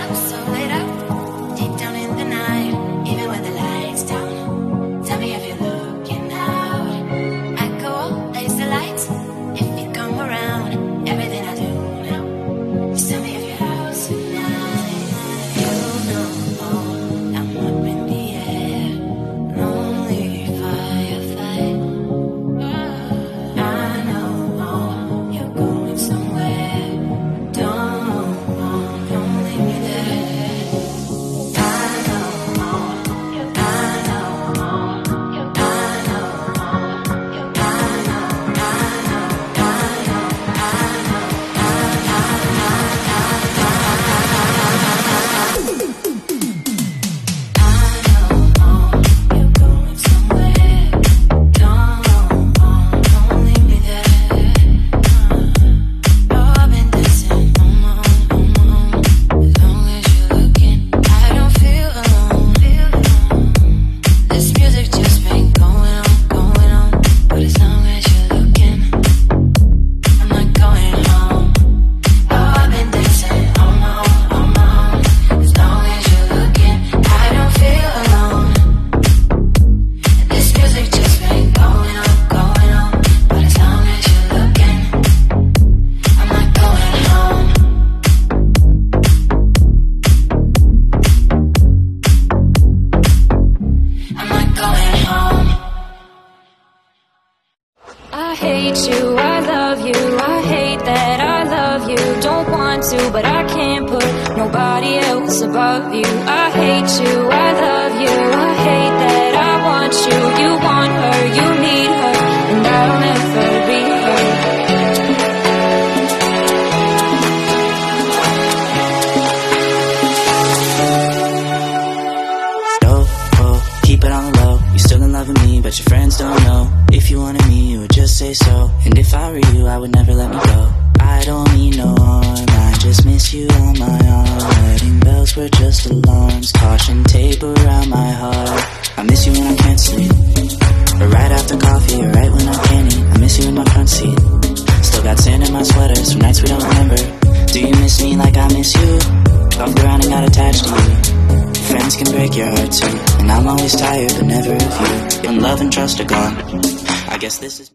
I hate you, I love you, I hate that I love you. Don't want to, but I can't put nobody else above you. I hate you, I love you, I hate that I want you. You want her, you need her, and I'll never be her. Keep it on the low, you still in love with me, but your friends don't know. If you wanted me, you would just say so. And if I were you, I would never let me go. I don't mean no harm, I just miss you on my arm. Wedding bells were just alarms, caution tape around my heart. I miss you when I can't sleep, or right after coffee, or right when I can't eat. I miss you in my front seat, still got sand in my sweaters from nights we don't remember. Do you miss me like I miss you? Bumped around and got attached to you. Friends can break your heart too, and I'm always tired but never of you. When love and trust are gone, I guess this is